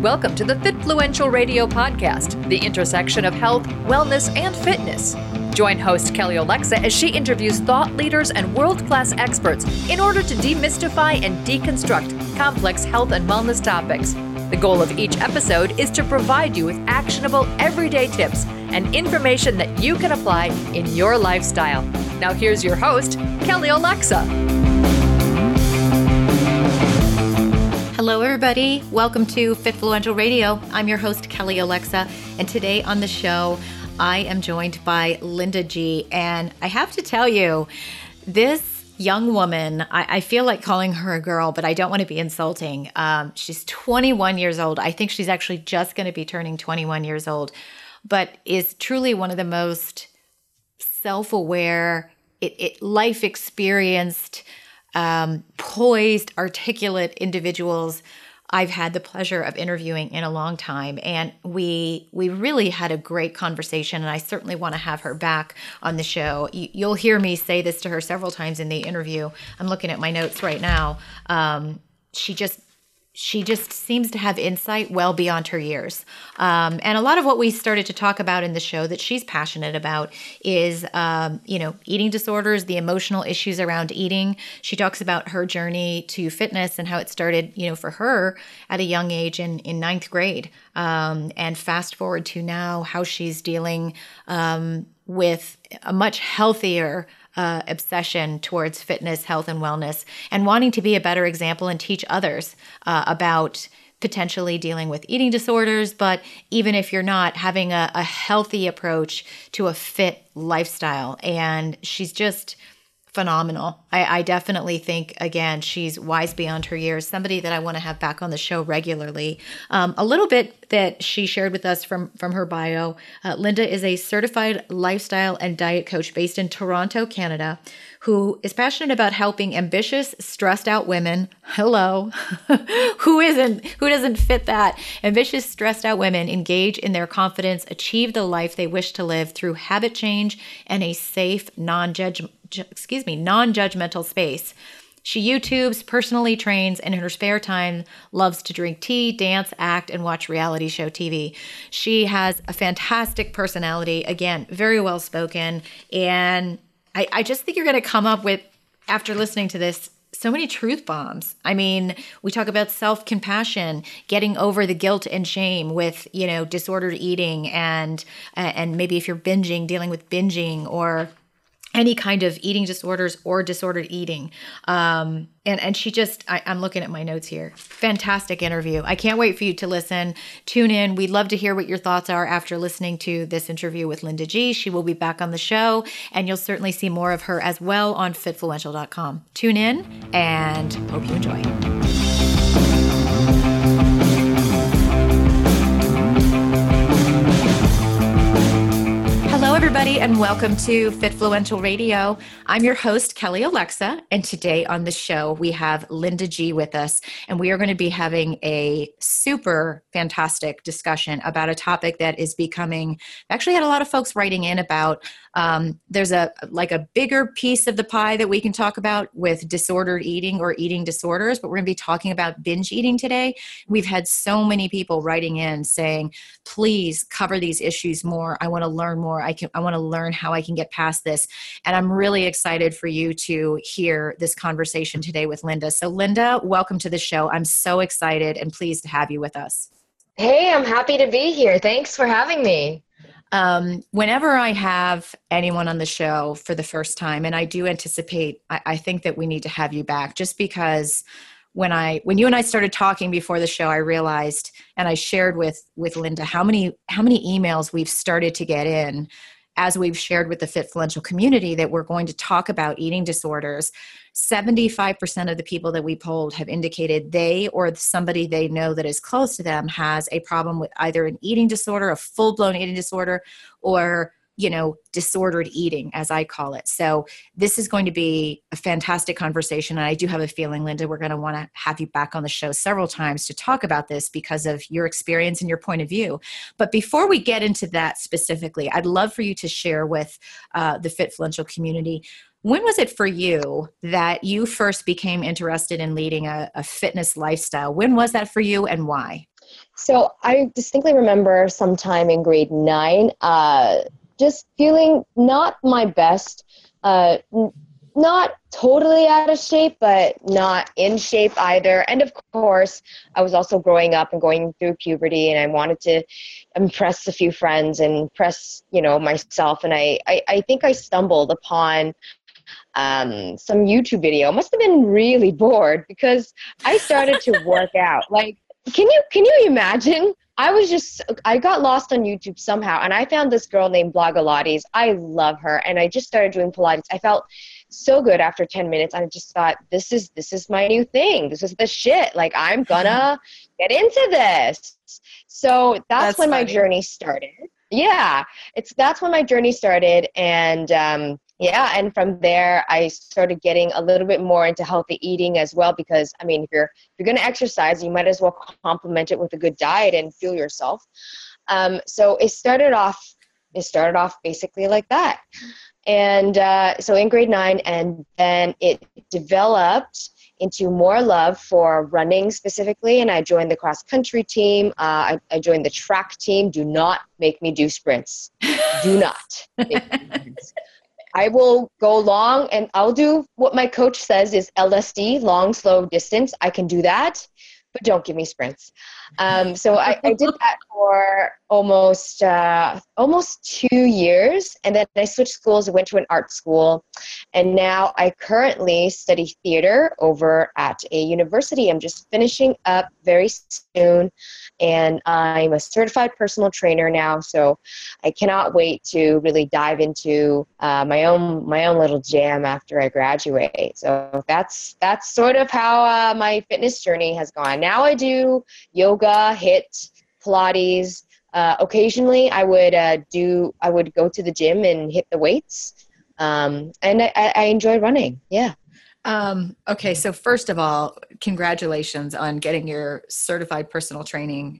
Welcome to the Fitfluential Radio Podcast, the intersection of health, wellness, and fitness. Join host Kelly Alexa as she interviews thought leaders and world-class experts in order to demystify and deconstruct complex health and wellness topics. The goal of each episode is to provide you with actionable, everyday tips and information that you can apply in your lifestyle. Now here's your host, Kelly Alexa. Hello, everybody. Welcome to Fitfluential Radio. I'm your host, Kelly Alexa, and today on the show, I am joined by Linda G. And I have to tell you, this young woman, I feel like calling her a girl, but I don't want to be insulting. She's 21 years old. I think she's actually just going to be turning 21 years old, but is truly one of the most self-aware, life experienced, poised, articulate individuals I've had the pleasure of interviewing in a long time. And we really had a great conversation, and I certainly want to have her back on the show. You'll hear me say this to her several times in the interview. I'm looking at my notes right now. She just seems to have insight well beyond her years. And a lot of what we started to talk about in the show that she's passionate about is, eating disorders, the emotional issues around eating. She talks about her journey to fitness and how it started, for her at a young age in ninth grade. And fast forward to now, how she's dealing with a much healthier obsession towards fitness, health, and wellness, and wanting to be a better example and teach others about potentially dealing with eating disorders, but even if you're not, having a healthy approach to a fit lifestyle. And she's just phenomenal. I definitely think, again, she's wise beyond her years, somebody that I want to have back on the show regularly. A little bit that she shared with us from her bio. Linda is a certified lifestyle and diet coach based in Toronto, Canada, who is passionate about helping ambitious, stressed out women. Hello. Who doesn't fit that? Ambitious, stressed out women engage in their confidence, achieve the life they wish to live through habit change and a safe, non-judgmental space. She YouTubes, personally trains, and in her spare time loves to drink tea, dance, act, and watch reality show TV. She has a fantastic personality, again, very well spoken, and I just think you're going to come up with, after listening to this, so many truth bombs. I mean, we talk about self-compassion, getting over the guilt and shame with, disordered eating, and maybe if you're binging, dealing with binging or any kind of eating disorders or disordered eating. And she just, I'm looking at my notes here. Fantastic interview. I can't wait for you to listen. Tune in. We'd love to hear what your thoughts are after listening to this interview with Linda G. She will be back on the show, and you'll certainly see more of her as well on fitfluential.com. Tune in and hope you enjoy. Hello, everybody, and welcome to Fitfluential Radio. I'm your host, Kelly Alexa, and today on the show, we have Linda G with us, and we are going to be having a super fantastic discussion about a topic that is becoming, actually had a lot of folks writing in about. There's a bigger piece of the pie that we can talk about with disordered eating or eating disorders, but we're going to be talking about binge eating today. We've had so many people writing in saying, please cover these issues more. I want to learn more. I want to learn how I can get past this. And I'm really excited for you to hear this conversation today with Linda. So Linda, welcome to the show. I'm so excited and pleased to have you with us. Hey, I'm happy to be here. Thanks for having me. Whenever I have anyone on the show for the first time, and I do anticipate, I think that we need to have you back, just because when you and I started talking before the show, I realized, and I shared with Linda, how many emails we've started to get in as we've shared with the Fitfluential community that we're going to talk about eating disorders. 75% of the people that we polled have indicated they or somebody they know that is close to them has a problem with either an eating disorder, a full-blown eating disorder, or disordered eating, as I call it. So this is going to be a fantastic conversation. And I do have a feeling, Linda, we're going to want to have you back on the show several times to talk about this because of your experience and your point of view. But before we get into that specifically, I'd love for you to share with the Fitfluential community, when was it for you that you first became interested in leading a fitness lifestyle? When was that for you and why? So I distinctly remember sometime in grade 9, just feeling not my best, not totally out of shape, but not in shape either. And of course, I was also growing up and going through puberty, and I wanted to impress a few friends and impress, myself. And I think I stumbled upon some YouTube video. Must have been really bored because I started to work out. Like, can you imagine? I got lost on YouTube somehow, and I found this girl named Blogilates. I love her, and I just started doing Pilates. I felt so good after 10 minutes. I just thought, this is my new thing. This is the shit. Like, I'm gonna get into this. So that's when my journey started. Yeah, that's when my journey started, and and from there I started getting a little bit more into healthy eating as well, because I mean, if you're going to exercise, you might as well complement it with a good diet and fuel yourself. So it started off basically like that, and so in grade 9, and then it developed into more love for running specifically, and I joined the cross country team. I joined the track team. Do not make me do sprints. Do not make me do sprints. I will go long, and I'll do what my coach says is LSD, long, slow distance. I can do that, but don't give me sprints. So I did that for almost 2 years, and then I switched schools. I went to an art school, and now I currently study theater over at a university. I'm just finishing up very soon, and I'm a certified personal trainer now. So I cannot wait to really dive into my own little jam after I graduate. So that's sort of how my fitness journey has gone. Now I do yoga, HIIT, Pilates. Occasionally I would go to the gym and hit the weights. And I enjoy running. Yeah. Okay. So first of all, congratulations on getting your certified personal training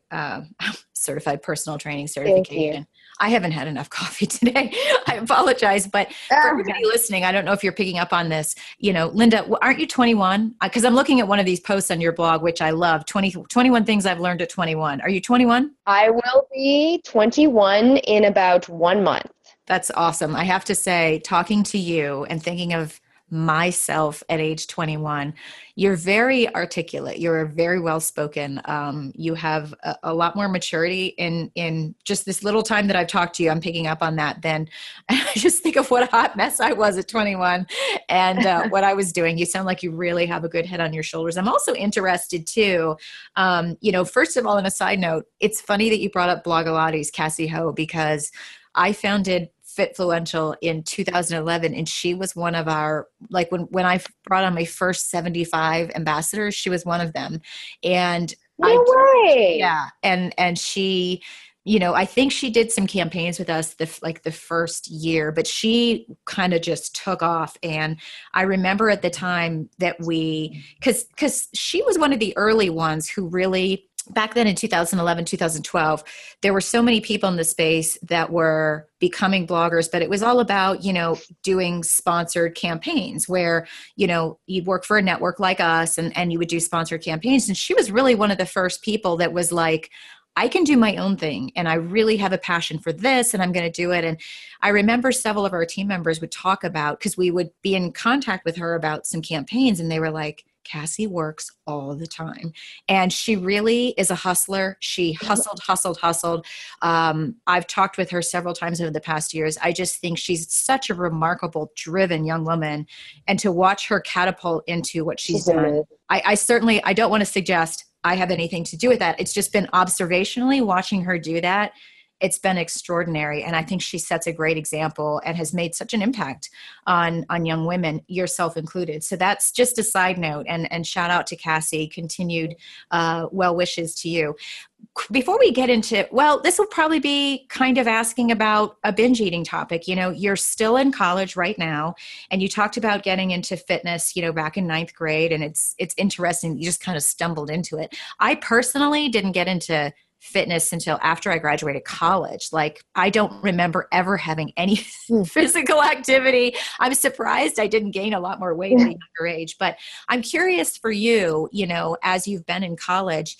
certification. I haven't had enough coffee today. I apologize, but for everybody listening, I don't know if you're picking up on this. Linda, aren't you 21? Because I'm looking at one of these posts on your blog, which I love. 21 things I've learned at 21. Are you 21? I will be 21 in about 1 month. That's awesome. I have to say, talking to you and thinking of myself at age 21, you're very articulate. You're very well spoken. You have a lot more maturity in just this little time that I've talked to you. I'm picking up on that. Then I just think of what a hot mess I was at 21 and what I was doing. You sound like you really have a good head on your shoulders. I'm also interested too. First of all, on a side note, it's funny that you brought up Blogilates, Cassie Ho, because I founded Fitfluential in 2011, and she was one of our, like when I brought on my first 75 ambassadors, she was one of them. And no way. Yeah. And she, I think she did some campaigns with us the first year, but she kind of just took off. And I remember at the time that because she was one of the early ones who really, back then in 2011, 2012, there were so many people in the space that were becoming bloggers, but it was all about, doing sponsored campaigns where, you'd work for a network like us and you would do sponsored campaigns. And she was really one of the first people that was like, I can do my own thing, and I really have a passion for this, and I'm going to do it. And I remember several of our team members would talk about, because we would be in contact with her about some campaigns, and they were like, Cassie works all the time. And she really is a hustler. She hustled. I've talked with her several times over the past years. I just think she's such a remarkable, driven young woman. And to watch her catapult into what she's done, I don't want to suggest I have anything to do with that. It's just been observationally watching her do that. It's been extraordinary. And I think she sets a great example and has made such an impact on young women, yourself included. So that's just a side note, and shout out to Cassie, continued well wishes to you. Before we get into, this will probably be kind of asking about a binge eating topic. You're still in college right now, and you talked about getting into fitness, back in 9th grade. And it's interesting. You just kind of stumbled into it. I personally didn't get into fitness until after I graduated college. Like, I don't remember ever having any physical activity. I'm surprised I didn't gain a lot more weight at a younger age, but I'm curious for you, as you've been in college,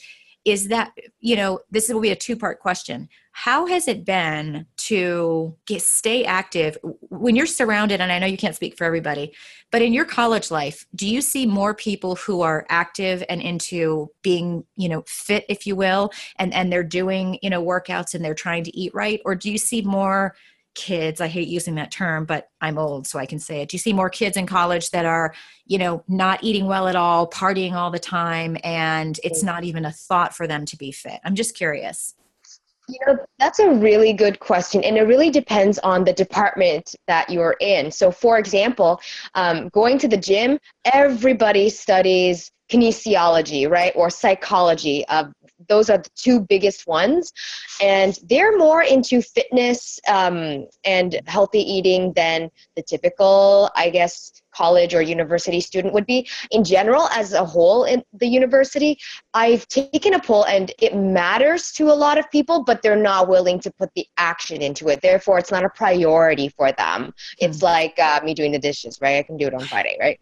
is that, this will be a two-part question. How has it been to stay active when you're surrounded, and I know you can't speak for everybody, but in your college life, do you see more people who are active and into being, fit, if you will, and they're doing, workouts and they're trying to eat right? Or do you see more kids, I hate using that term, but I'm old, so I can say it. Do you see more kids in college that are, not eating well at all, partying all the time, and it's not even a thought for them to be fit? I'm just curious. That's a really good question. And it really depends on the department that you're in. So for example, going to the gym, everybody studies kinesiology, right? Or psychology. Those are the two biggest ones. And they're more into fitness and healthy eating than the typical, I guess, college or university student would be. In general, as a whole in the university, I've taken a poll and it matters to a lot of people, but they're not willing to put the action into it. Therefore, it's not a priority for them. It's like me doing the dishes, right? I can do it on Friday, right?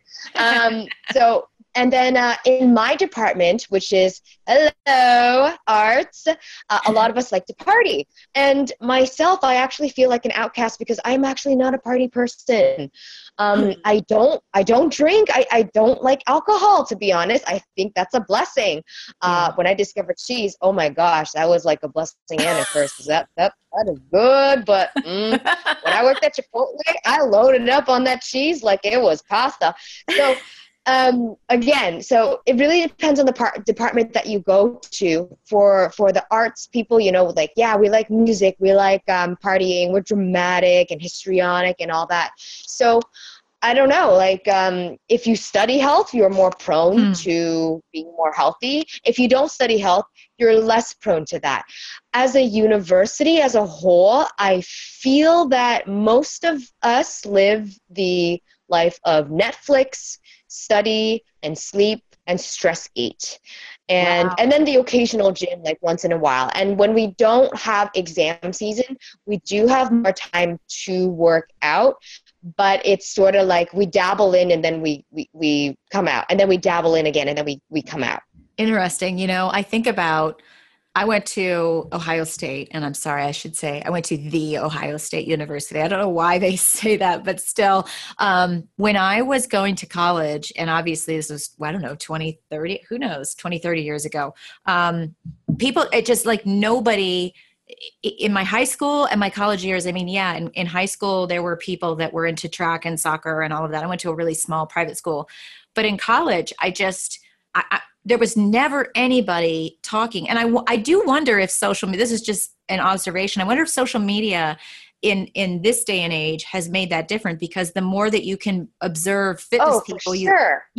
And then in my department, which is, hello, arts, a lot of us like to party. And myself, I actually feel like an outcast because I'm actually not a party person. I don't drink. I don't like alcohol, to be honest. I think that's a blessing. When I discovered cheese, oh my gosh, that was like a blessing and a curse. That is good. But when I worked at Chipotle, I loaded up on that cheese like it was pasta. So again, so it really depends on the department that you go to. For the arts people, we like music, we like partying, we're dramatic and histrionic and all that. So I don't know, if you study health, you're more prone to being more healthy. If you don't study health, you're less prone to that. As a university as a whole, I feel that most of us live the life of Netflix, study and sleep and stress eat. And then the occasional gym once in a while. And when we don't have exam season, we do have more time to work out, but it's sort of like we dabble in and then we come out, and then we dabble in again and then we come out. Interesting. I think about, I went to Ohio State, and I'm sorry, I should say I went to the Ohio State University. I don't know why they say that, but still, when I was going to college, and obviously this was, 20, 30, who knows, 20, 30 years ago, people, it just nobody in my high school and my college years. I mean, in high school, there were people that were into track and soccer and all of that. I went to a really small private school, but in college, there was never anybody talking. And I do wonder if social media, this is just an observation, I wonder if social media in this day and age has made that different, because the more that you can observe fitness people, you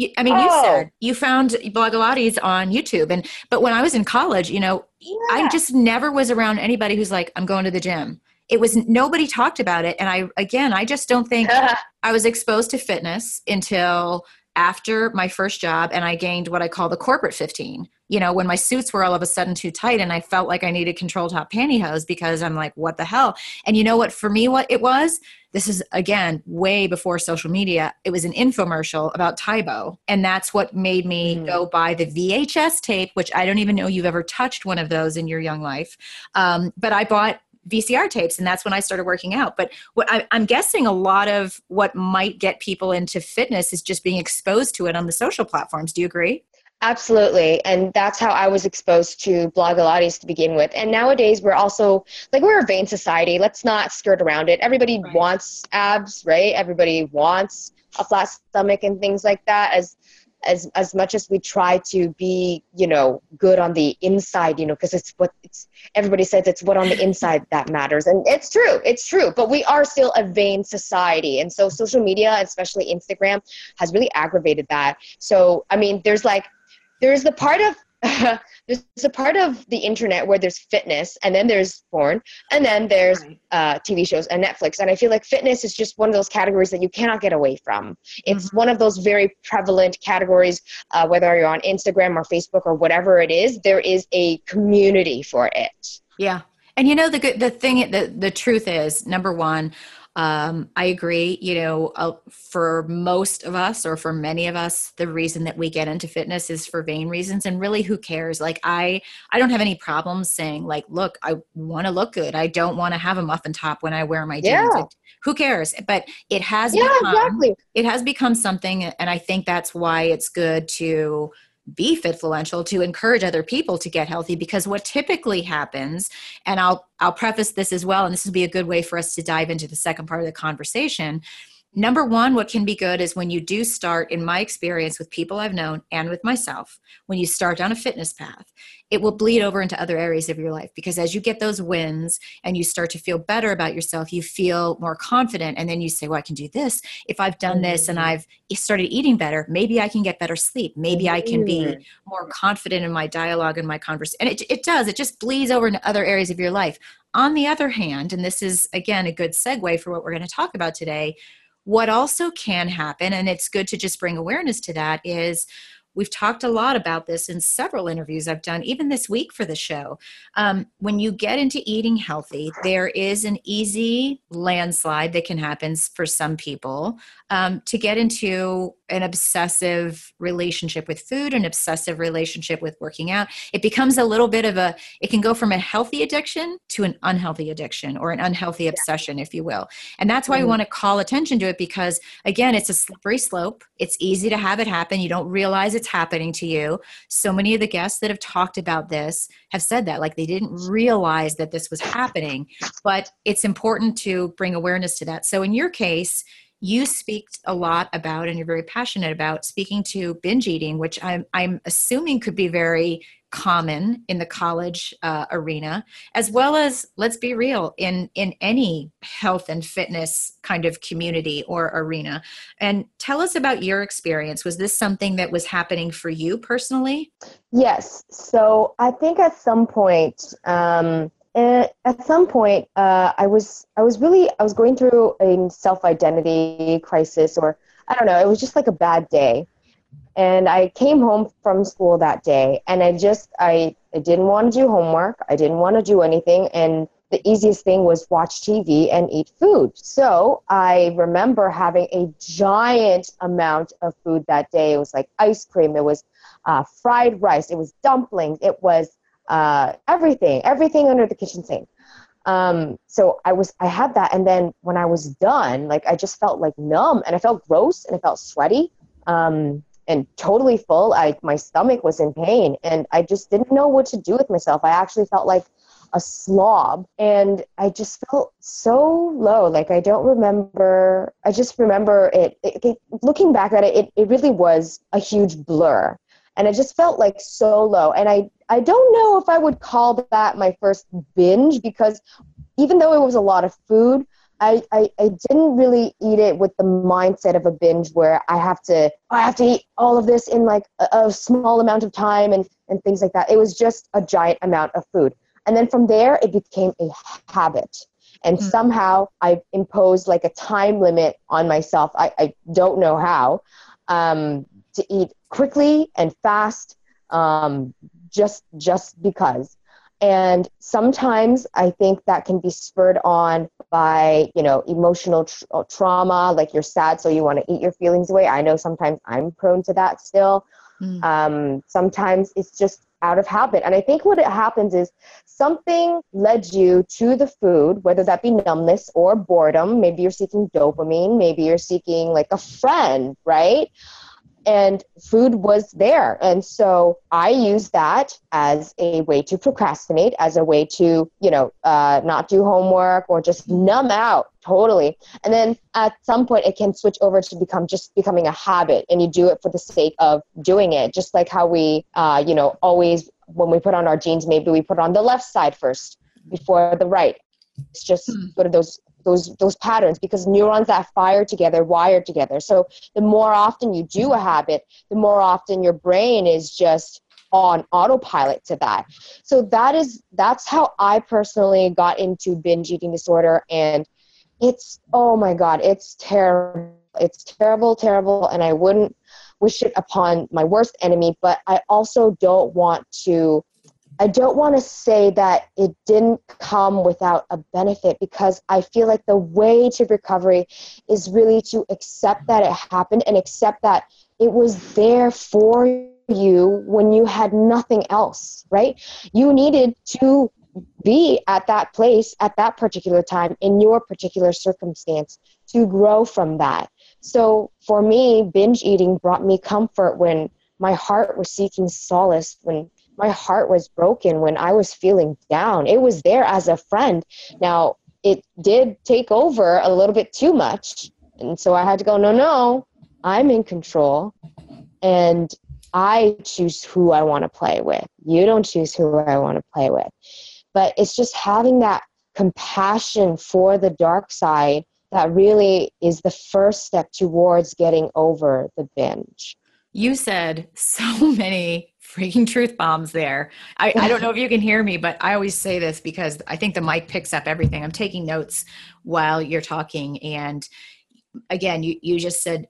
said you found Blogilates on YouTube. But when I was in college, I just never was around anybody who's like, I'm going to the gym. It was, nobody talked about it. And I just don't think I was exposed to fitness until after my first job, and I gained what I call the corporate 15, when my suits were all of a sudden too tight and I felt like I needed control top pantyhose, because I'm like, what the hell? And you know what, for me, what it was, this is again, way before social media. It was an infomercial about Tybo. And that's what made me go buy the VHS tape, which I don't even know you've ever touched one of those in your young life. But I bought VCR tapes, and that's when I started working out. But what I'm guessing a lot of what might get people into fitness is just being exposed to it on the social platforms. Do you agree? Absolutely. And that's how I was exposed to Blogilates to begin with. And nowadays we're also, we're a vain society. Let's not skirt around it. Everybody wants abs, right? Everybody wants a flat stomach and things like that. As much as we try to be, good on the inside, because everybody says it's what on the inside that matters. And it's true, but we are still a vain society. And so social media, especially Instagram, has really aggravated that. So, I mean, there's the part of, there's a part of the internet where there's fitness, and then there's porn, and then there's TV shows and Netflix. And I feel like fitness is just one of those categories that you cannot get away from. It's one of those very prevalent categories, whether you're on Instagram or Facebook or whatever it is, there is a community for it. Yeah. And the truth is, number one, I agree. For most of us, or for many of us, the reason that we get into fitness is for vain reasons. And really, who cares? Like, I don't have any problems saying, like, look, I want to look good. I don't want to have a muffin top when I wear my jeans. Yeah. Who cares? But Yeah, exactly. it has become something. And I think that's why it's good to be fitfluential, to encourage other people to get healthy, because what typically happens, and I'll preface this as well, and this would be a good way for us to dive into the second part of the conversation. Number one, what can be good is when you do start, in my experience with people I've known and with myself, when you start down a fitness path, it will bleed over into other areas of your life, because as you get those wins and you start to feel better about yourself, you feel more confident. And then you say, well, I can do this. If I've done this and I've started eating better, maybe I can get better sleep. Maybe I can be more confident in my dialogue and my conversation. And it just bleeds over into other areas of your life. On the other hand, and this is, again, a good segue for what we're going to talk about today, what also can happen, and it's good to just bring awareness to that, is we've talked a lot about this in several interviews I've done, even this week for the show. When you get into eating healthy, there is an easy landslide that can happen for some people, to get into an obsessive relationship with food, an obsessive relationship with working out. It becomes a little bit of it can go from a healthy addiction to an unhealthy addiction, or an unhealthy obsession, if you will. And that's why we want to call attention to it, because again, it's a slippery slope. It's easy to have it happen. You don't realize it's happening to you. So many of the guests that have talked about this have said that, like, they didn't realize that this was happening, but it's important to bring awareness to that. So in your case, you speak a lot about, and you're very passionate about speaking to binge eating, which I'm assuming could be very common in the college arena, as well as, let's be real, in any health and fitness kind of community or arena. And tell us about your experience. Was this something that was happening for you personally? Yes. So I think at some point, I was going through a self-identity crisis, or I don't know, it was just like a bad day. And I came home from school that day, and I didn't want to do homework. I didn't want to do anything. And the easiest thing was watch TV and eat food. So I remember having a giant amount of food that day. It was like ice cream. It was fried rice. It was dumplings. It was everything under the kitchen sink. So I had that. And then when I was done, like, I just felt like numb, and I felt gross, and I felt sweaty, and totally full. My stomach was in pain, and I just didn't know what to do with myself. I actually felt like a slob, and I just felt so low. Like, I just remember it looking back at it, it really was a huge blur. And I just felt like so low. And I don't know if I would call that my first binge, because even though it was a lot of food, I didn't really eat it with the mindset of a binge where I have to eat all of this in like a small amount of time and things like that. It was just a giant amount of food. And then from there, it became a habit. And somehow I imposed like a time limit on myself. I don't know how, to eat quickly and fast, just because. And sometimes I think that can be spurred on by, emotional trauma, like you're sad, so you want to eat your feelings away. I know sometimes I'm prone to that still. Sometimes it's just out of habit. And I think what happens is something led you to the food, whether that be numbness or boredom. Maybe you're seeking dopamine. Maybe you're seeking like a friend, right? And food was there. And so I used that as a way to procrastinate, as a way to, not do homework or just numb out totally. And then at some point it can switch over to becoming a habit, and you do it for the sake of doing it. Just like how we, always, when we put on our jeans, maybe we put on the left side first before the right. It's just sort of those patterns, because neurons that fire together wire together. So the more often you do a habit, the more often your brain is just on autopilot to that. So that's how I personally got into binge eating disorder. And it's, oh my God, it's terrible. It's terrible, terrible. And I wouldn't wish it upon my worst enemy, but I also don't want to I don't want to say that it didn't come without a benefit, because I feel like the way to recovery is really to accept that it happened and accept that it was there for you when you had nothing else, right? You needed to be at that place at that particular time in your particular circumstance to grow from that. So for me, binge eating brought me comfort when my heart was seeking solace, when my heart was broken, when I was feeling down. It was there as a friend. Now, it did take over a little bit too much. And so I had to go, no, I'm in control. And I choose who I want to play with. You don't choose who I want to play with. But it's just having that compassion for the dark side that really is the first step towards getting over the binge. You said so many freaking truth bombs there. I don't know if you can hear me, but I always say this because I think the mic picks up everything. I'm taking notes while you're talking. And again, you just said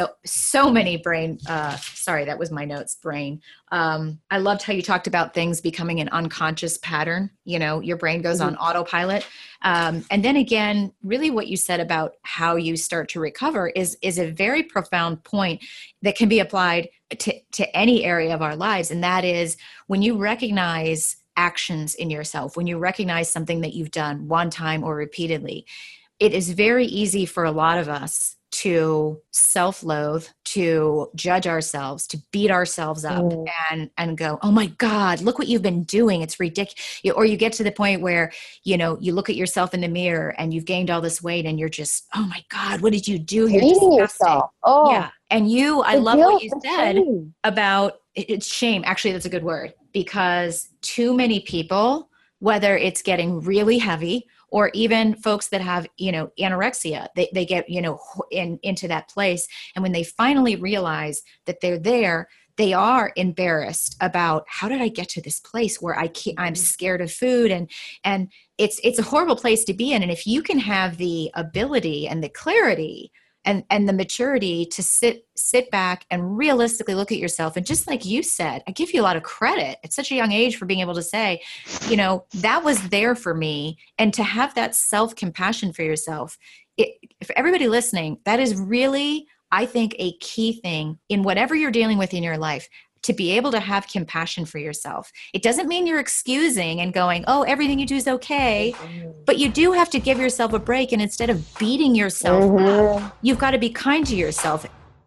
so many brain, sorry, that was my notes, brain. I loved how you talked about things becoming an unconscious pattern. You know, your brain goes on autopilot. And then again, really what you said about how you start to recover is a very profound point that can be applied to any area of our lives. And that is when you recognize actions in yourself, when you recognize something that you've done one time or repeatedly, it is very easy for a lot of us to self-loathe, to judge ourselves, to beat ourselves up and go, oh my God, look what you've been doing. It's ridiculous. Or you get to the point where, you know, you look at yourself in the mirror and you've gained all this weight and you're just, oh my God, what did you do? You're hating disgusting. yourself. Oh, yeah. And I love what you said about it's shame. Actually, that's a good word, because too many people, whether it's getting really heavy or even folks that have, you know, anorexia, they get, you know, into that place. And when they finally realize that they're there, they are embarrassed about how did I get to this place where I'm scared of food. And it's a horrible place to be in. And if you can have the ability and the clarity and the maturity to sit back and realistically look at yourself. And just like you said, I give you a lot of credit at such a young age for being able to say, you know, that was there for me. And to have that self-compassion for yourself, for everybody listening, that is really, I think, a key thing in whatever you're dealing with in your life, to be able to have compassion for yourself. It doesn't mean you're excusing and going, oh, everything you do is okay. But you do have to give yourself a break. And instead of beating yourself up, you've got to be kind to yourself.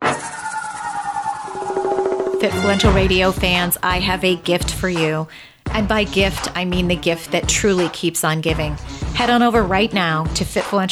Fitfluential Radio fans, I have a gift for you. And by gift, I mean the gift that truly keeps on giving. Head on over right now to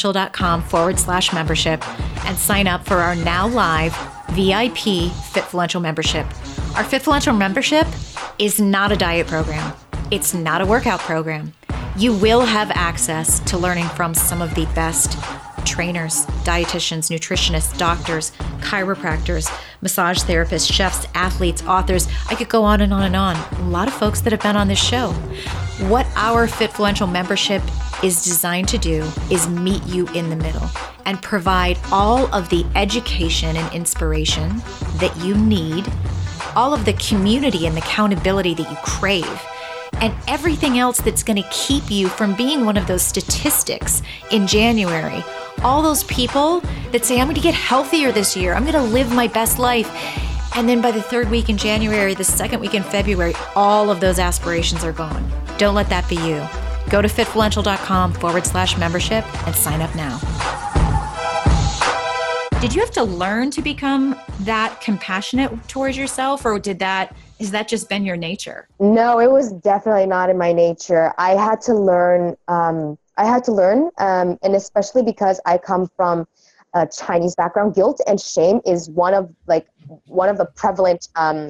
fitfluential.com/membership and sign up for our now live VIP Fitfluential membership. Our Fitfluential membership is not a diet program. It's not a workout program. You will have access to learning from some of the best trainers, dietitians, nutritionists, doctors, chiropractors, massage therapists, chefs, athletes, authors. I could go on and on and on. A lot of folks that have been on this show. What our Fitfluential membership is designed to do is meet you in the middle and provide all of the education and inspiration that you need, all of the community and the accountability that you crave, and everything else that's going to keep you from being one of those statistics in January. All those people that say, I'm going to get healthier this year. I'm going to live my best life. And then by the third week in January, the second week in February, all of those aspirations are gone. Don't let that be you. Go to fitfluential.com/membership and sign up now. Did you have to learn to become that compassionate towards yourself, or has that just been your nature? No, it was definitely not in my nature. I had to learn, and especially because I come from a Chinese background, guilt and shame is one of the prevalent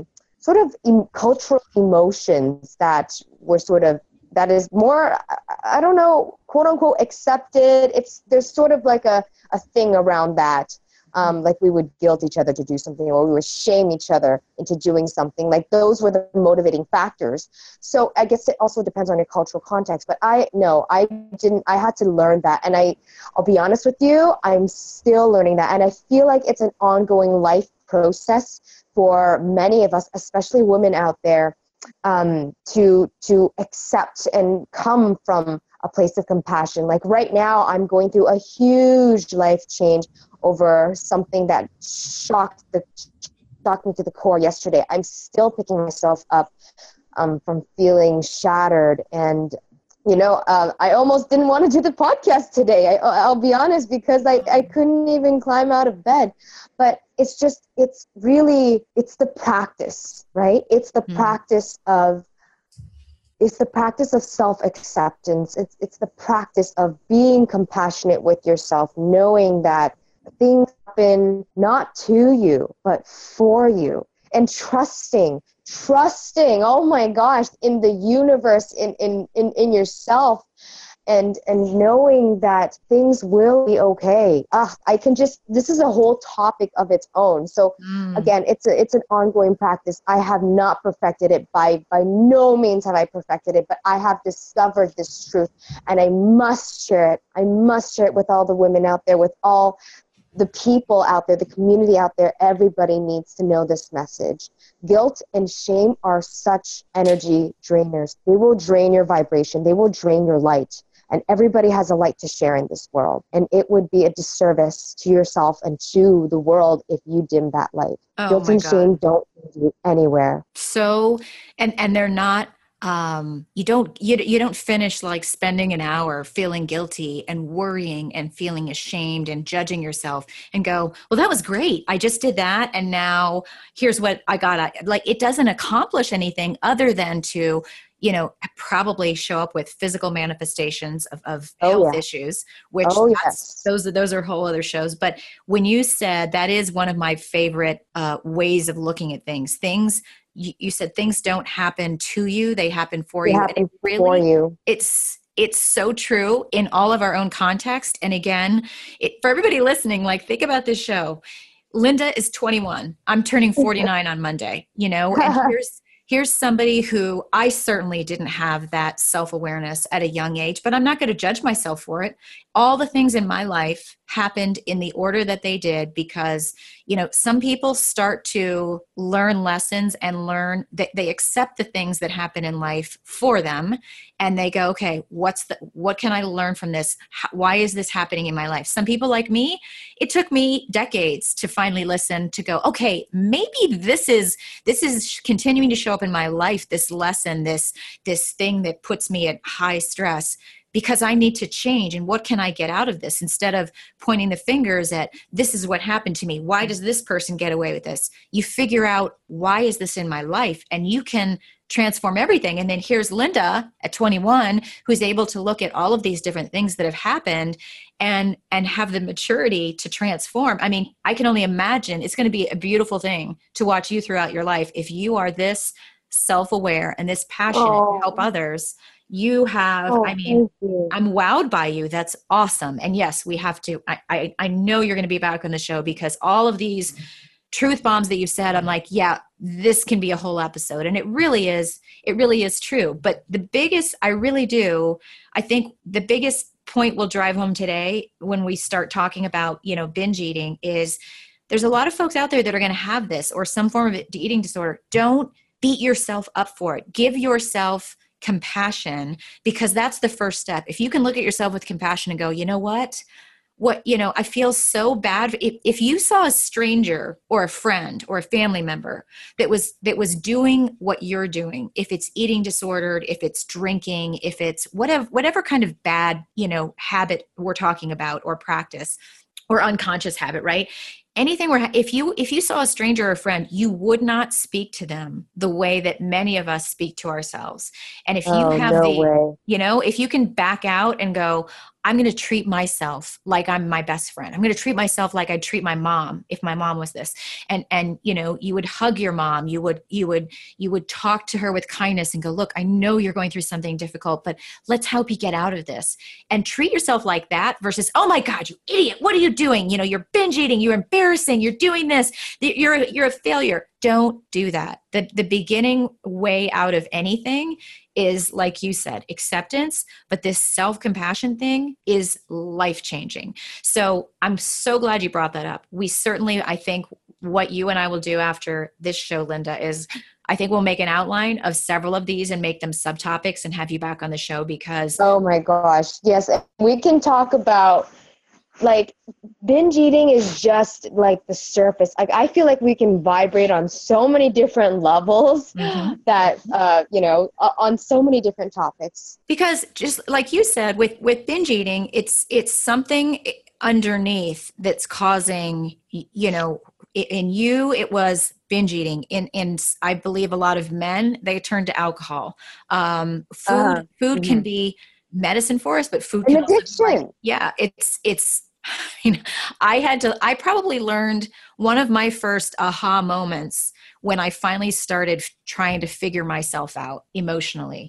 cultural emotions that is more, I don't know, quote unquote accepted. There's sort of like a thing around that. Like we would guilt each other to do something, or we would shame each other into doing something. Like those were the motivating factors. So I guess it also depends on your cultural context. But I had to learn that. And I'll be honest with you, I'm still learning that. And I feel like it's an ongoing life process for many of us, especially women out there, to accept and come from a place of compassion. Like right now, I'm going through a huge life change over something that shocked me to the core yesterday. I'm still picking myself up from feeling shattered. And, I almost didn't want to do the podcast today. I'll be honest, because I couldn't even climb out of bed. But it's the practice, right? It's the practice of self-acceptance. It's the practice of being compassionate with yourself, knowing that things happen not to you, but for you, and trusting, oh my gosh, in the universe, in yourself, and knowing that things will be okay. This is a whole topic of its own. So again, it's an ongoing practice. I have not perfected it. By no means have I perfected it, but I have discovered this truth, and I must share it. I must share it with all the women out there, with all the people out there, the community out there. Everybody needs to know this message. Guilt and shame are such energy drainers. They will drain your vibration. They will drain your light. And everybody has a light to share in this world. And it would be a disservice to yourself and to the world if you dim that light. Guilt and shame don't lead you anywhere. So, and they're not, you don't finish like spending an hour feeling guilty and worrying and feeling ashamed and judging yourself and go, well, that was great. I just did that. And now here's what I got. Like, it doesn't accomplish anything other than to, probably show up with physical manifestations of health issues, which those are whole other shows. But when you said, that is one of my favorite ways of looking at things, you said things don't happen to you, they happen for you. And for you. It's so true in all of our own context. And again, for everybody listening, like, think about this show. Linda is 21. I'm turning 49 on Monday, and here's somebody who I certainly didn't have that self-awareness at a young age, but I'm not going to judge myself for it. All the things in my life happened in the order that they did because, some people start to learn lessons and learn that they accept the things that happen in life for them. And they go, okay, what can I learn from this? Why is this happening in my life? Some people like me, it took me decades to finally listen, to go, okay, maybe this is continuing to show up in my life, this lesson, this thing that puts me at high stress, because I need to change. And what can I get out of this? Instead of pointing the fingers at, this is what happened to me. Why does this person get away with this? You figure out, why is this in my life? And you can transform everything. And then here's Linda at 21, who's able to look at all of these different things that have happened and have the maturity to transform. I mean, I can only imagine it's going to be a beautiful thing to watch you throughout your life. If you are this self-aware and this passionate to help others, you have, I'm wowed by you. That's awesome. And yes, we have to, I know you're going to be back on the show, because all of these truth bombs that you said, I'm like, yeah, this can be a whole episode. And it really is true. But I think the biggest point we'll drive home today when we start talking about, binge eating, is there's a lot of folks out there that are going to have this or some form of eating disorder. Don't beat yourself up for it. Give yourself compassion, because that's the first step. If you can look at yourself with compassion and go, you know what, I feel so bad. If you saw a stranger or a friend or a family member that was doing what you're doing, if it's eating disordered, if it's drinking, if it's whatever kind of bad, habit we're talking about, or practice, or unconscious habit, right? Anything where if you saw a stranger or a friend, you would not speak to them the way that many of us speak to ourselves. And if you have if you can back out and go, I'm going to treat myself like I'm my best friend. I'm going to treat myself like I'd treat my mom if my mom was this. And you would hug your mom. You would talk to her with kindness and go, look, I know you're going through something difficult, but let's help you get out of this. And treat yourself like that versus, oh my God, you idiot. What are you doing? You're binge eating. You're embarrassing. You're doing this. You're a failure. Don't do that. The beginning way out of anything is, like you said, acceptance, but this self-compassion thing is life-changing. So I'm so glad you brought that up. We certainly, I think what you and I will do after this show, Linda, is I think we'll make an outline of several of these and make them subtopics and have you back on the show because Oh my gosh. Yes. We can talk about like binge eating is just like the surface. Like I feel like we can vibrate on so many different levels that, on so many different topics. because just like you said, with binge eating, it's something underneath that's causing, in you, it was binge eating. In I believe a lot of men, they turn to alcohol. Food can be medicine for us, but food An can also be addiction. it's I probably learned one of my first aha moments when I finally started trying to figure myself out emotionally.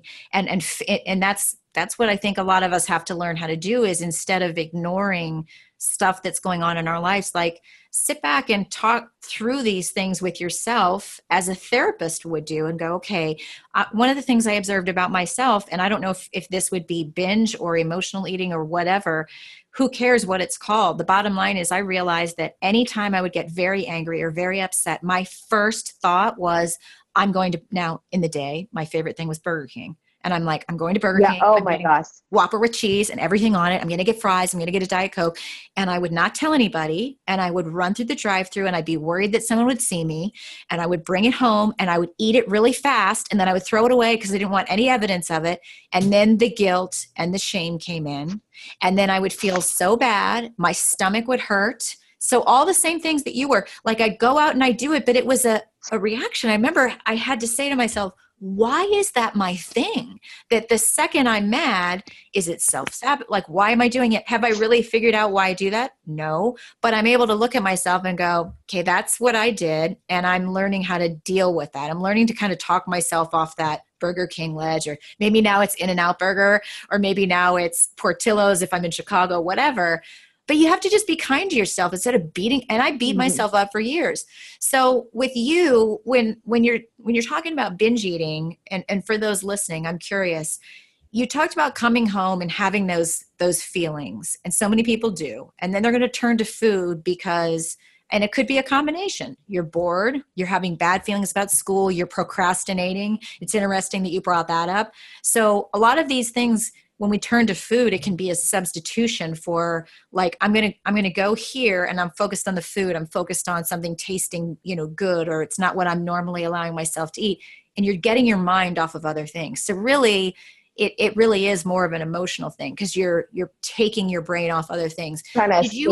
And that's what I think a lot of us have to learn how to do is instead of ignoring stuff that's going on in our lives, like sit back and talk through these things with yourself as a therapist would do and go, okay, one of the things I observed about myself, and I don't know if this would be binge or emotional eating or whatever, who cares what it's called? The bottom line is I realized that anytime I would get very angry or very upset, my first thought was, I'm going to, now in the day, my favorite thing was Burger King. And I'm like, I'm going to Burger King. Oh I'm my getting gosh. Whopper with cheese and everything on it. I'm going to get fries. I'm going to get a Diet Coke. And I would not tell anybody. And I would run through the drive-thru and I'd be worried that someone would see me. And I would bring it home and I would eat it really fast. And then I would throw it away because I didn't want any evidence of it. And then the guilt and the shame came in. And then I would feel so bad. My stomach would hurt. So all the same things that you were, like I'd go out and I'd do it, but it was a reaction. I remember I had to say to myself, why is that my thing? That the second I'm mad, is it self-sabotage? Like, why am I doing it? Have I really figured out why I do that? No. But I'm able to look at myself and go, okay, that's what I did. And I'm learning how to deal with that. I'm learning to kind of talk myself off that Burger King ledge, or maybe now it's In-N-Out Burger, or maybe now it's Portillo's if I'm in Chicago, whatever. But you have to just be kind to yourself instead of beating. And I beat myself up for years. So with you, when you're talking about binge eating, and for those listening, I'm curious. You talked about coming home and having those feelings, and so many people do. And then they're going to turn to food because, and it could be a combination. You're bored. You're having bad feelings about school. You're procrastinating. It's interesting that you brought that up. So a lot of these things, when we turn to food, it can be a substitution for like, I'm going to go here and I'm focused on the food. I'm focused on something tasting, good, or it's not what I'm normally allowing myself to eat. And you're getting your mind off of other things. So really, it really is more of an emotional thing because you're taking your brain off other things. When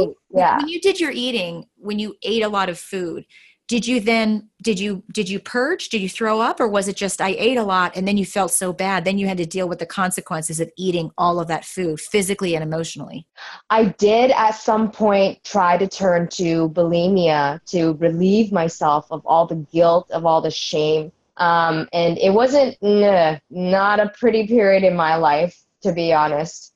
you did your eating, when you ate a lot of food, did you purge? Did you throw up? Or was it just, I ate a lot and then you felt so bad, then you had to deal with the consequences of eating all of that food physically and emotionally? I did at some point try to turn to bulimia to relieve myself of all the guilt, of all the shame. And it wasn't, not a pretty period in my life, to be honest.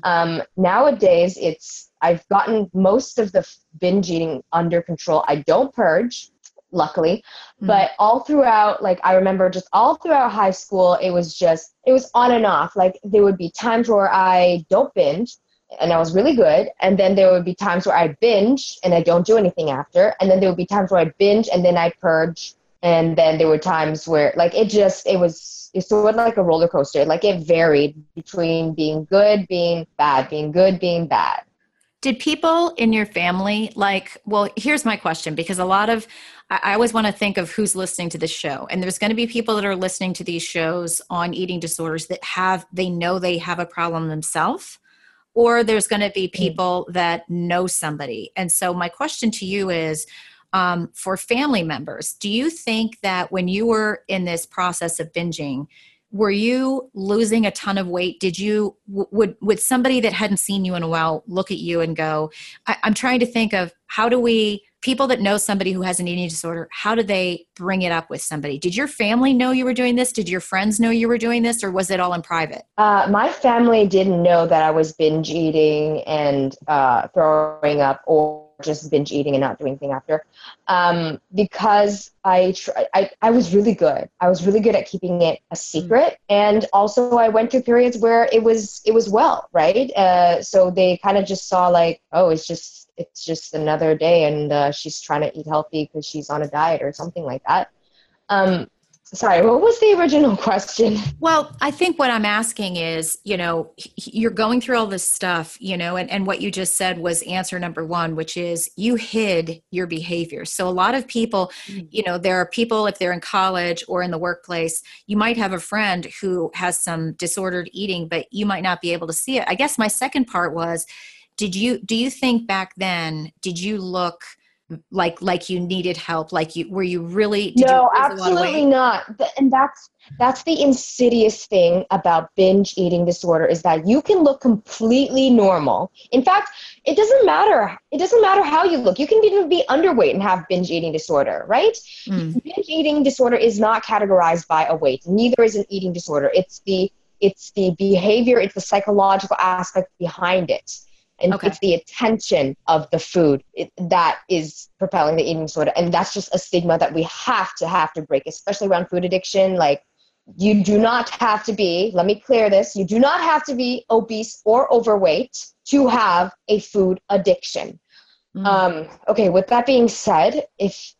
Nowadays, I've gotten most of the binge eating under control. I don't purge, luckily, but all throughout, like I remember just all throughout high school, it was on and off. Like there would be times where I don't binge and I was really good. And then there would be times where I binge and I don't do anything after. And then there would be times where I binge and then I purge. And then there were times where like it's sort of like a roller coaster. Like it varied between being good, being bad, being good, being bad. Did people in your family well, here's my question, because I always want to think of who's listening to this show. And there's going to be people that are listening to these shows on eating disorders that they know they have a problem themselves, or there's going to be people that know somebody. And so my question to you is, for family members, do you think that when you were in this process of binging, were you losing a ton of weight? Would somebody that hadn't seen you in a while look at you and go, I'm trying to think of people that know somebody who has an eating disorder, how do they bring it up with somebody? Did your family know you were doing this? Did your friends know you were doing this, or was it all in private? My family didn't know that I was binge eating and throwing up, or just binge eating and not doing anything after, because I was really good. I was really good at keeping it a secret. And also I went through periods where it was well, right? So they kind of just saw like, oh, it's just another day and she's trying to eat healthy because she's on a diet or something like that. Sorry, what was the original question? Well, I think what I'm asking is, you're going through all this stuff, and what you just said was answer number one, which is you hid your behavior. So a lot of people, there are people, if they're in college or in the workplace, you might have a friend who has some disordered eating, but you might not be able to see it. I guess my second part was, do you think back then, did you look like you needed help? Were you really, did you No, lose a lot of absolutely weight? not. And that's the insidious thing about binge eating disorder, is that you can look completely normal. In fact, it doesn't matter. It doesn't matter how you look. You can even be underweight and have binge eating disorder, right? Binge eating disorder is not categorized by a weight. Neither is an eating disorder. It's the behavior, it's the psychological aspect behind it. And Okay. it's the attention of the food that is propelling the eating disorder. And that's just a stigma that we have to break, especially around food addiction. Like, you do not have to be, let me clear this, you do not have to be obese or overweight to have a food addiction. Okay, with that being said, if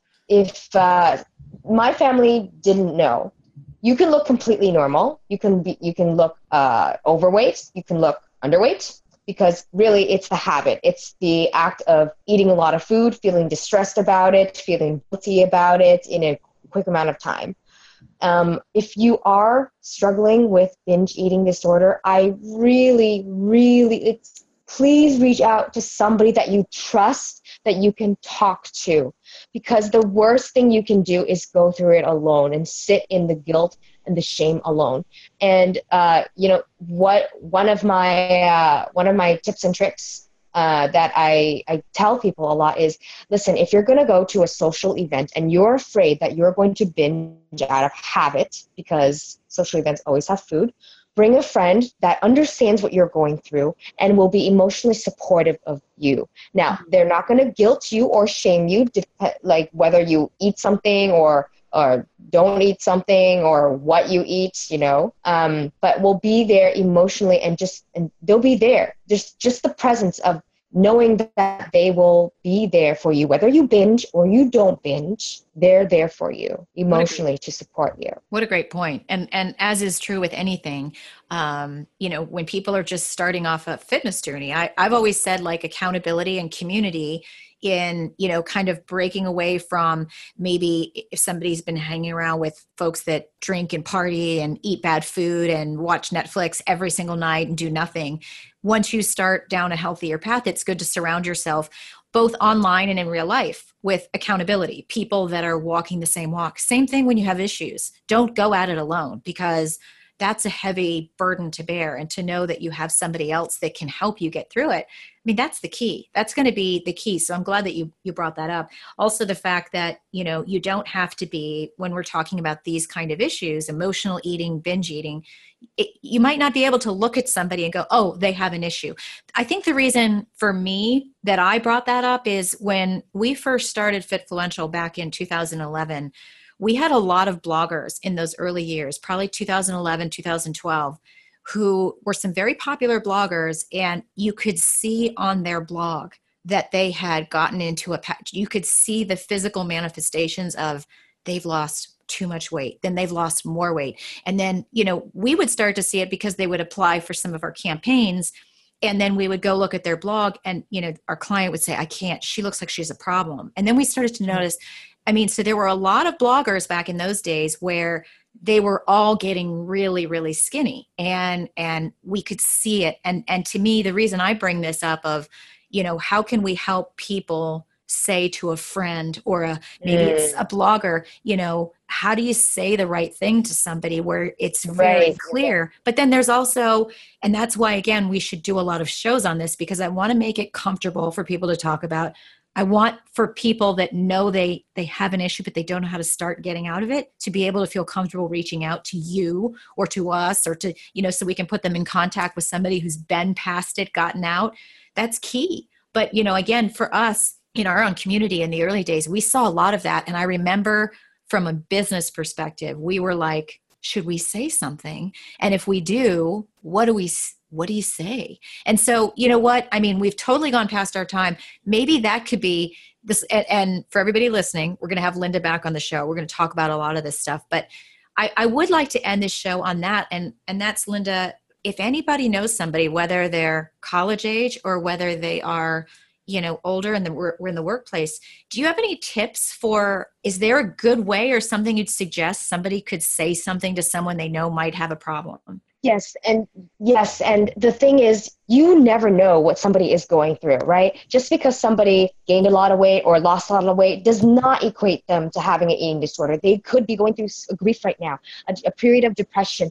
my family didn't know, you can look completely normal. You can look overweight. You can look underweight. Because really, it's the habit. It's the act of eating a lot of food, feeling distressed about it, feeling guilty about it in a quick amount of time. If you are struggling with binge eating disorder, I really, really, please reach out to somebody that you trust, that you can talk to. Because the worst thing you can do is go through it alone and sit in the guilt and the shame alone. And one of my tips and tricks that I tell people a lot is, listen, if you're going to go to a social event and you're afraid that you're going to binge out of habit, because social events always have food, bring a friend that understands what you're going through and will be emotionally supportive of you. Now, they're not going to guilt you or shame you, like whether you eat something or don't eat something or what you eat, but we'll be there emotionally and they'll be there. Just the presence of knowing that they will be there for you, whether you binge or you don't binge, they're there for you emotionally to support you. What a great point. And as is true with anything, when people are just starting off a fitness journey, I've always said, like, accountability and community in, kind of breaking away from, maybe if somebody's been hanging around with folks that drink and party and eat bad food and watch Netflix every single night and do nothing. Once you start down a healthier path, it's good to surround yourself both online and in real life with accountability, people that are walking the same walk. Same thing when you have issues. Don't go at it alone, because that's a heavy burden to bear, and to know that you have somebody else that can help you get through it. I mean, that's the key. That's going to be the key. So I'm glad that you brought that up. Also, the fact that, you don't have to be, when we're talking about these kind of issues, emotional eating, binge eating, you might not be able to look at somebody and go, oh, they have an issue. I think the reason for me that I brought that up is when we first started Fitfluential back in 2011, we had a lot of bloggers in those early years, probably 2011, 2012, who were some very popular bloggers, and you could see on their blog that they had gotten into you could see the physical manifestations of, they've lost too much weight, then they've lost more weight. And then, we would start to see it because they would apply for some of our campaigns. And then we would go look at their blog and, our client would say, I can't, she looks like she's a problem. And then we started to notice, so there were a lot of bloggers back in those days where they were all getting really, really skinny, and we could see it. And to me, the reason I bring this up of, how can we help people say to a friend or maybe it's a blogger, how do you say the right thing to somebody where it's very clear? But then there's also, and that's why, again, we should do a lot of shows on this, because I want to make it comfortable for people to talk about. I want for people that know they have an issue, but they don't know how to start getting out of it, to be able to feel comfortable reaching out to you or to us, or to, so we can put them in contact with somebody who's been past it, gotten out. That's key. But, again, for us in our own community in the early days, we saw a lot of that. And I remember from a business perspective, we were like, should we say something? And if we do, what do we what do you say? And so, you know what? I mean, we've totally gone past our time. Maybe that could be this. And for everybody listening, we're going to have Linda back on the show. We're going to talk about a lot of this stuff, but I would like to end this show on that. And that's, Linda, if anybody knows somebody, whether they're college age or whether they are, older and we're in the workplace, do you have any tips is there a good way or something you'd suggest somebody could say something to someone they know might have a problem? Yes. And the thing is, you never know what somebody is going through, right? Just because somebody gained a lot of weight or lost a lot of weight does not equate them to having an eating disorder. They could be going through grief right now, a period of depression,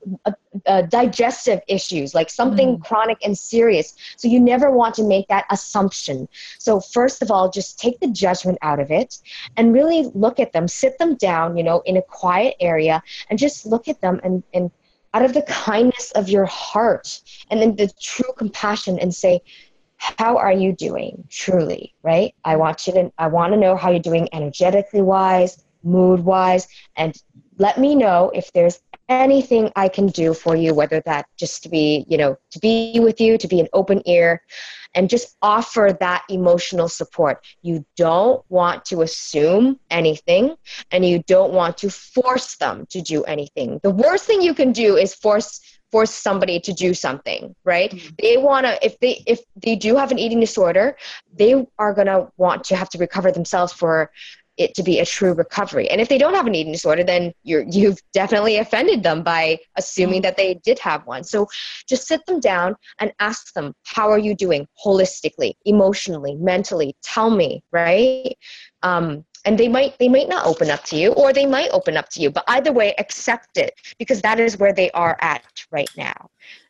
digestive issues, like something chronic and serious. So you never want to make that assumption. So first of all, just take the judgment out of it and really look at them, sit them down, in a quiet area and just look at them and out of the kindness of your heart and then the true compassion and say, how are you doing truly, right? I want to know how you're doing energetically wise, mood wise, and let me know if there's anything I can do for you, whether that just to be with you, to be an open ear, and just offer that emotional support. You don't want to assume anything, and you don't want to force them to do anything. The worst thing you can do is force somebody to do something, right? They want to, if they do have an eating disorder, they are going to want to have to recover themselves for it to be a true recovery. And if they don't have an eating disorder, then you've definitely offended them by assuming that they did have one. So just sit them down and ask them, how are you doing holistically, emotionally, mentally? Tell me, right? And they might not open up to you, or they might open up to you, but either way, accept it, because that is where they are at right now.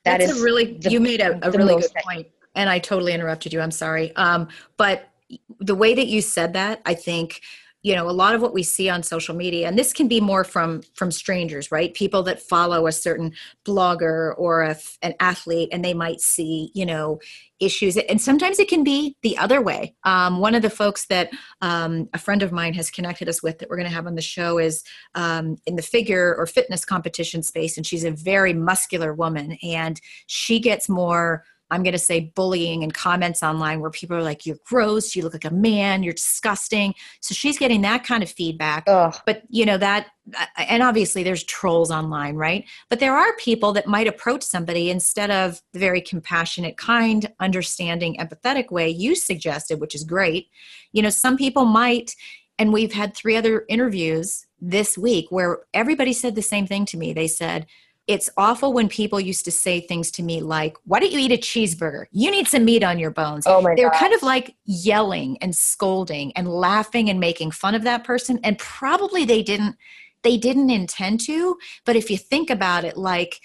You made a really good point, and I totally interrupted you. I'm sorry. But the way that you said that, I think, a lot of what we see on social media, and this can be more from strangers, right? People that follow a certain blogger or an athlete, and they might see, issues. And sometimes it can be the other way. One of the folks that a friend of mine has connected us with that we're going to have on the show is in the figure or fitness competition space. And she's a very muscular woman, and she gets more, I'm going to say, bullying and comments online where people are like, you're gross, you look like a man, you're disgusting. So she's getting that kind of feedback. Ugh. But and obviously there's trolls online, right? But there are people that might approach somebody instead of the very compassionate, kind, understanding, empathetic way you suggested, which is great. Some people might, and we've had 3 other interviews this week where everybody said the same thing to me. They said, it's awful when people used to say things to me like, why don't you eat a cheeseburger? You need some meat on your bones. Oh my They're gosh. kind of like yelling and scolding and laughing and making fun of that person. And probably they didn't intend to. But if you think about it, like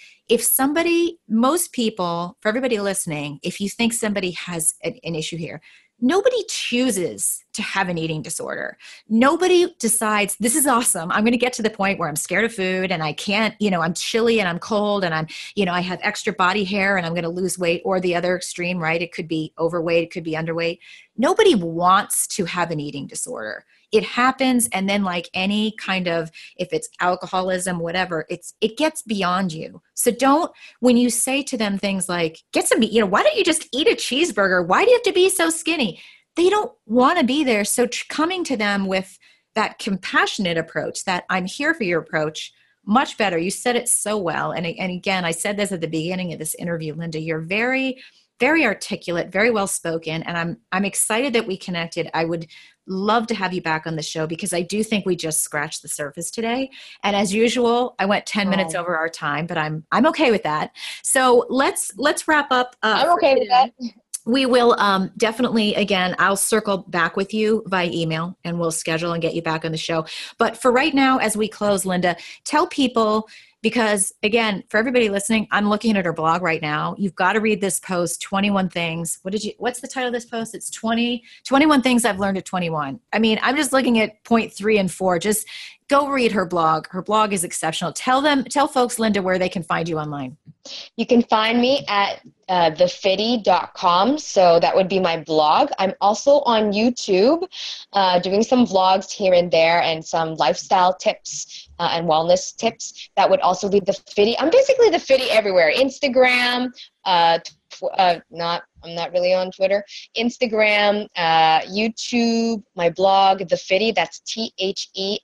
most people, for everybody listening, if you think somebody has an issue here, nobody chooses to have an eating disorder. Nobody decides, this is awesome. I'm going to get to the point where I'm scared of food and I can't, I'm chilly and I'm cold and I have extra body hair and I'm going to lose weight, or the other extreme, right? It could be overweight. It could be underweight. Nobody wants to have an eating disorder. It happens. And then like any kind of, if it's alcoholism, whatever, it gets beyond you. So when you say to them things like, get some meat, why don't you just eat a cheeseburger? Why do you have to be so skinny? They don't want to be there. So coming to them with that compassionate approach, that I'm here for your approach, much better. You said it so well. And again, I said this at the beginning of this interview, Linda, you're very, very articulate, very well spoken. And I'm excited that we connected. I would love to have you back on the show because I do think we just scratched the surface today. And as usual, I went 10 minutes over our time, but I'm okay with that. So let's wrap up. I'm okay with that. We will definitely, again, I'll circle back with you via email and we'll schedule and get you back on the show. But for right now, as we close, Linda, tell people, because again, for everybody listening, I'm looking at her blog right now. You've got to read this post, 21 things. What's the title of this post? It's 21 things I've learned at 21. I mean, I'm just looking at point 3 and 4. Just go read her blog. Her blog is exceptional. Tell folks, Linda, where they can find you online. You can find me at thefitty.com. So that would be my blog. I'm also on YouTube doing some vlogs here and there and some lifestyle tips and wellness tips. That would also be the Fitty. I'm basically the Fitty everywhere. Instagram, I'm not really on Twitter, Instagram, YouTube, my blog, The Fitty. That's TheFitty.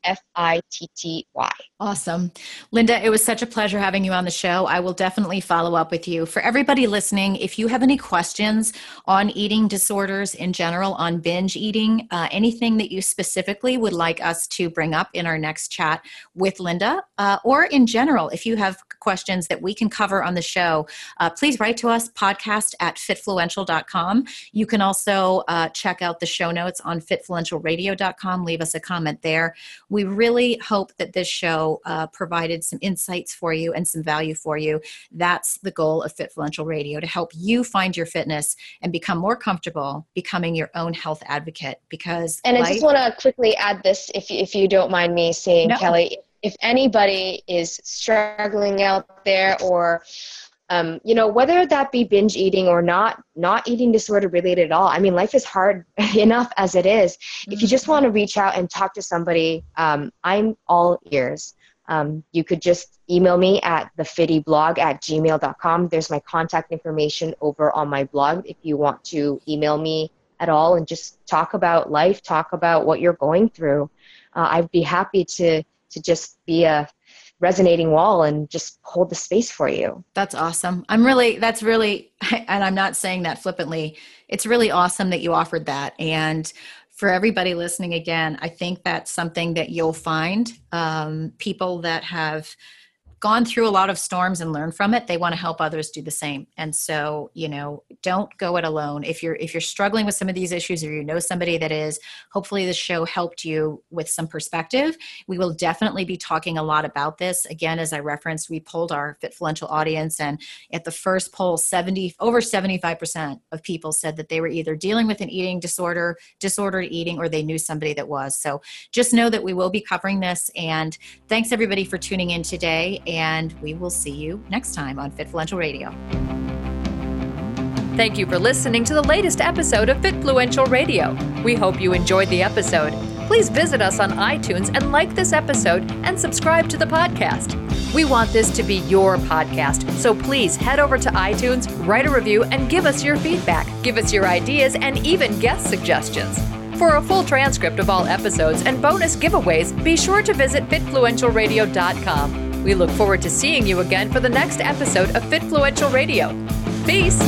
Awesome. Linda, it was such a pleasure having you on the show. I will definitely follow up with you. For everybody listening, if you have any questions on eating disorders in general, on binge eating, anything that you specifically would like us to bring up in our next chat with Linda, or in general, if you have questions that we can cover on the show, please write to us, podcast@fitfluential.com. You can also check out the show notes on fitfluentialradio.com. Leave us a comment there. We really hope that this show provided some insights for you and some value for you. That's the goal of Fitfluential Radio, to help you find your fitness and become more comfortable becoming your own health advocate. And I just want to quickly add this, if you don't mind me saying, no. Kelly, if anybody is struggling out there, or whether that be binge eating or not eating disorder related at all. I mean, life is hard enough as it is. If you just want to reach out and talk to somebody, I'm all ears. You could just email me at thefittyblog@gmail.com. There's my contact information over on my blog if you want to email me at all and just talk about life, talk about what you're going through. I'd be happy to just be a resonating wall and just hold the space for you. That's awesome. And I'm not saying that flippantly, it's really awesome that you offered that. And for everybody listening again, I think that's something that you'll find people that have gone through a lot of storms and learn from it. They want to help others do the same. And so, don't go it alone. If you're struggling with some of these issues, or you know somebody that is, hopefully this show helped you with some perspective. We will definitely be talking a lot about this. Again, as I referenced, we polled our Fitfluential audience, and at the first poll, over 75% of people said that they were either dealing with an eating disorder, disordered eating, or they knew somebody that was. So just know that we will be covering this. And thanks everybody for tuning in today. And we will see you next time on Fitfluential Radio. Thank you for listening to the latest episode of Fitfluential Radio. We hope you enjoyed the episode. Please visit us on iTunes and like this episode and subscribe to the podcast. We want this to be your podcast, so please head over to iTunes, write a review, and give us your feedback. Give us your ideas and even guest suggestions. For a full transcript of all episodes and bonus giveaways, be sure to visit fitfluentialradio.com. We look forward to seeing you again for the next episode of Fitfluential Radio. Peace!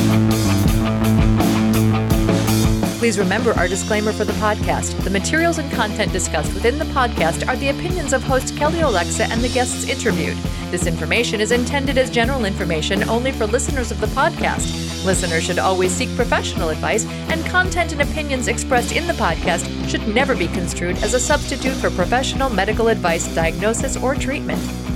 Please remember our disclaimer for the podcast. The materials and content discussed within the podcast are the opinions of host Kelly Olexa and the guests interviewed. This information is intended as general information only for listeners of the podcast. Listeners should always seek professional advice, and content and opinions expressed in the podcast should never be construed as a substitute for professional medical advice, diagnosis, or treatment.